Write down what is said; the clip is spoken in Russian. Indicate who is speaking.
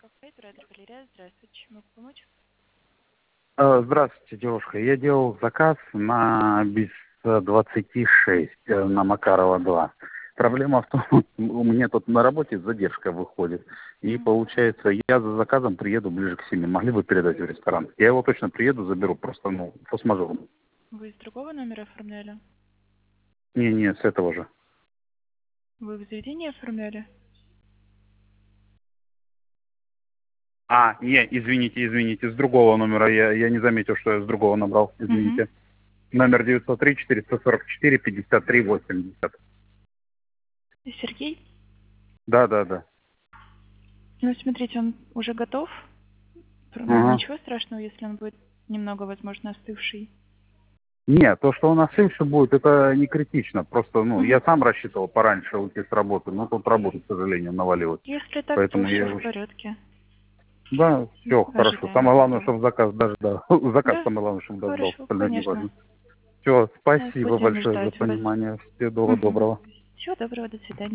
Speaker 1: кафе, Туретер галерея. Здравствуйте, чем могу помочь?
Speaker 2: Здравствуйте, девушка. Я делал заказ на БИС 26 на Макарова 2. Проблема в том, у меня тут на работе задержка выходит. И получается, я за заказом приеду ближе к 7. Могли бы передать в ресторан? Я его точно приеду, заберу, просто, форс-мажор.
Speaker 1: Вы из другого номера оформляли?
Speaker 2: Не, с этого же.
Speaker 1: Вы в заведении оформляли?
Speaker 2: Не, извините, с другого номера. Я не заметил, что я с другого набрал. Извините. Номер 903-444-53-80.
Speaker 1: Сергей?
Speaker 2: Да.
Speaker 1: Ну, смотрите, он уже готов.
Speaker 2: Ага.
Speaker 1: Ничего страшного, если он будет немного, возможно, остывший.
Speaker 2: Нет, то, что у нас еще будет, это не критично. Просто, я
Speaker 1: Мгм.
Speaker 2: сам рассчитывал пораньше уйти с работы, но тут работа, к сожалению, навалилась.
Speaker 1: Если так, то
Speaker 2: Поэтому
Speaker 1: все
Speaker 2: я
Speaker 1: в
Speaker 2: уже...
Speaker 1: порядке.
Speaker 2: Да, все, хорошо.
Speaker 1: Ожидаем
Speaker 2: Самое главное,
Speaker 1: этого.
Speaker 2: чтобы заказ дождался. Заказ
Speaker 1: Да,
Speaker 2: самое главное, чтобы дождался.
Speaker 1: хорошо,
Speaker 2: Остальное не
Speaker 1: конечно.
Speaker 2: важно. Все, спасибо
Speaker 1: Будем
Speaker 2: большое за
Speaker 1: ждать вас.
Speaker 2: понимание. Всего доброго.
Speaker 1: Всего доброго, до свидания.